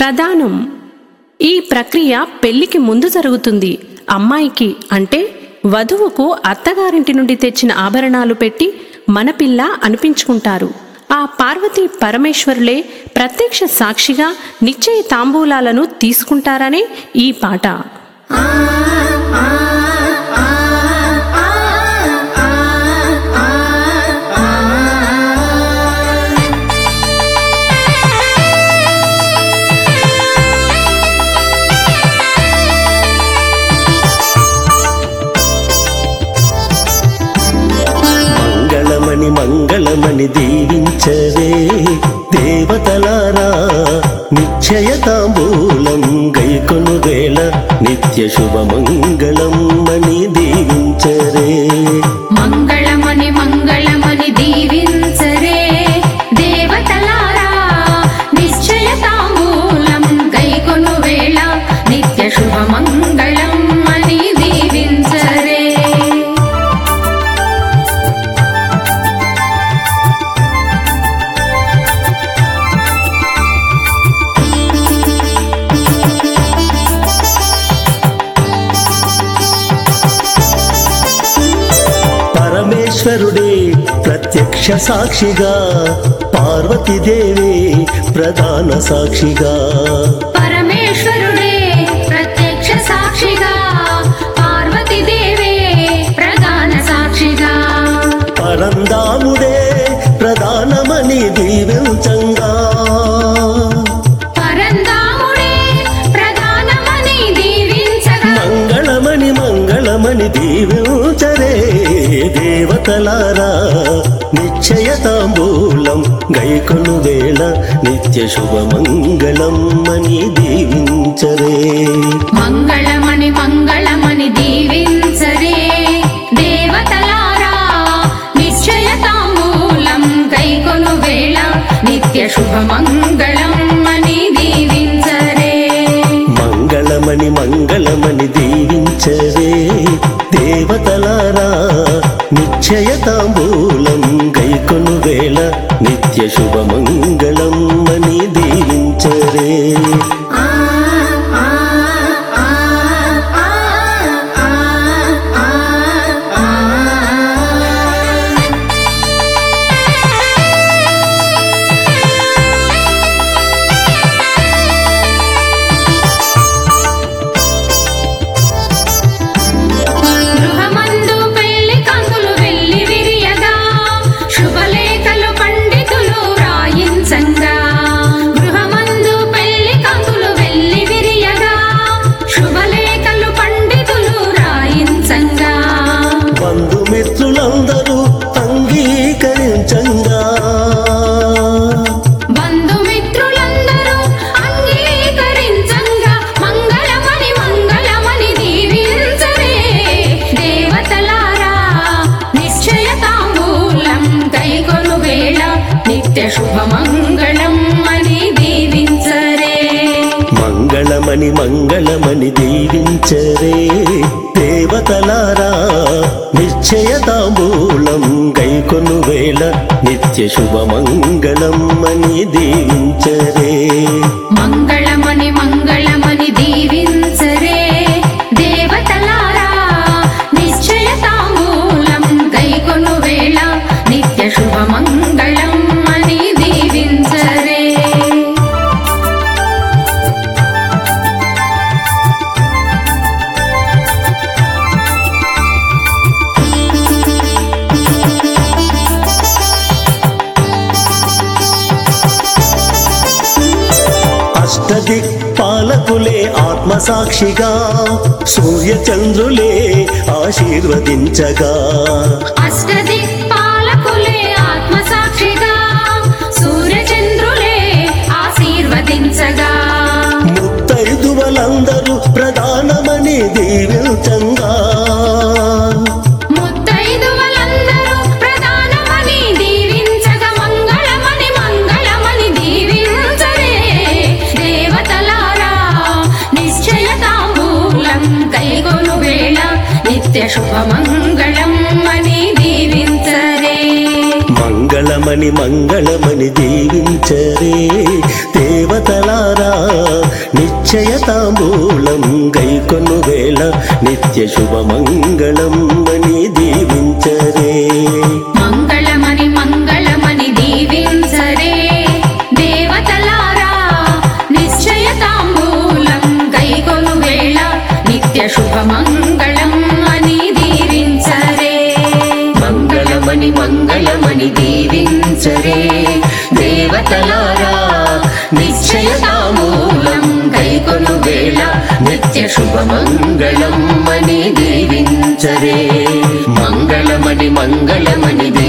ప్రదానం. ఈ ప్రక్రియ పెళ్లికి ముందు జరుగుతుంది. అమ్మాయికి అంటే వధువుకు అత్తగారింటి నుండి తెచ్చిన ఆభరణాలు పెట్టి మన పిల్ల అనిపించుకుంటారు. ఆ పార్వతీ పరమేశ్వరులే ప్రత్యక్ష సాక్షిగా నిశ్చయ తాంబూలాలను తీసుకుంటారనే ఈ పాట. మంగళమని దీవించరే దేవతలారా, నిశ్చయ తాంబూలం గైకొను వేళ నిత్య శుభమంగళం అని దీవించరే. మంగళమని మంగళమని దీవించరే దేవతలారా, నిశ్చయ తాంబూలం గైకొను వేళ నిత్య శుభమంగళం అని దీవించరే. పరమేశ్వరుడే ప్రత్యక్ష సాక్షిగా, పార్వతీదేవే ప్రధాన సాక్షిగా. పరమేశ్వరుడే ప్రత్యక్ష సాక్షిగా, పార్వతీదేవే ప్రధాన సాక్షిగా. పరంధాముడే ప్రధానమని దీవించంగా, పరంధాముడే ప్రధానమని దీవించగా. మంగళమని మంగళమని దీవించరే దేవతలారా, నిశ్చయ తాంబూలం గైకొను వేళ నిత్య శుభమంగళం అని దీవించరే. మంగళమని మంగళమని దీవించరే దేవతలారా, నిశ్చయ తాంబూలం గైకొను వేళ నిత్య శుభమంగళం అని దీవించరే. మంగళమని మంగళమని దీవించరే దేవతలారా, నిశ్చయ తాంబూలం గైకొను వేళ నిత్య శుభమంగళం అని దీవించరే. గృహమందు పెళ్లి కందులు వెళ్లి విరియగా, శుభలేఖలు పండితులు రాయించంగా. గృహమందు పెళ్లి కందులు వెళ్లి విరియగా, శుభలేఖలు పండితులు రాయించంగా. బంధుమిత్రులందరూ అంగీకరించంగా, బంధుమిత్రులందరూ అంగీకరించంగా. మంగళమని మంగళమని దీవించరే దేవతలారా, నిశ్చయ తాంబూలం గైకొను వేళ నిత్య శుభమంగళం అని దీవించరే. మంగళమని మంగళమని దీవించరే దేవతలారా, నిశ్చయ తాంబూలం గైకొను వేళ నిత్య శుభమంగళం అని దీవించరే. మంగళమని మంగళమని దీవించరే దేవతలారా, నిశ్చయ తాంబూలం గైకొను వేళ నిత్య శుభమంగళం అని దీవించరే. అష్టదిక్పాలకులే ఆత్మసాక్షిగా, సూర్యచంద్రులే ఆశీర్వదించగా. అష్టదిక్పాలకులే ఆత్మసాక్షిగా, సూర్యచంద్రులే ఆశీర్వదించగా. ముత్తైదువలందరూ ప్రధానమని దీవించంగా, ముత్తైదువలందరూ ప్రధానమని దీవించగా. మంగళమని మంగళమని దీవించరే దేవతలారా, నిశ్చయ తాంబూలం గైకొను వేళ నిత్య శుభమంగళం అని దీవించరే. మంగళమని మంగళమని దీవించరే దేవతలారా, నిశ్చయ తాంబూలం గైకొను వేళ నిత్య శుభమంగళం అని దీవించరే. మంగళమని మంగళమని దీవించరే దేవతలారా, నిశ్చయ తాంబూలం గైకొను వేళ నిత్య శుభమంగళం అని దీవించరే. మంగళమని మంగళమని దీవించరే దేవతలారా, నిశ్చయ తాంబూలం గైకొను వేళ నిత్య శుభమంగళం అని దీవించరే. మంగళమని మంగళమని